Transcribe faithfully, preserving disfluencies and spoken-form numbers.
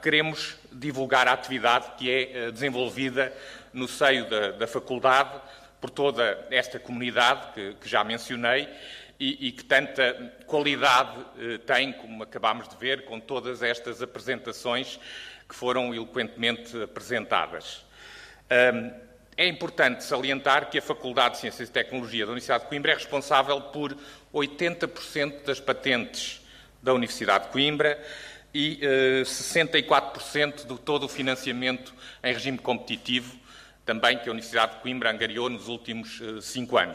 Queremos divulgar a atividade que é desenvolvida no seio da, da faculdade por toda esta comunidade que, que já mencionei e, e que tanta qualidade eh, tem, como acabámos de ver, com todas estas apresentações que foram eloquentemente apresentadas. Um, é importante salientar que a Faculdade de Ciências e Tecnologia da Universidade de Coimbra é responsável por oitenta por cento das patentes da Universidade de Coimbra e eh, sessenta e quatro por cento de todo o financiamento em regime competitivo, também que a Universidade de Coimbra angariou nos últimos eh, cinco anos.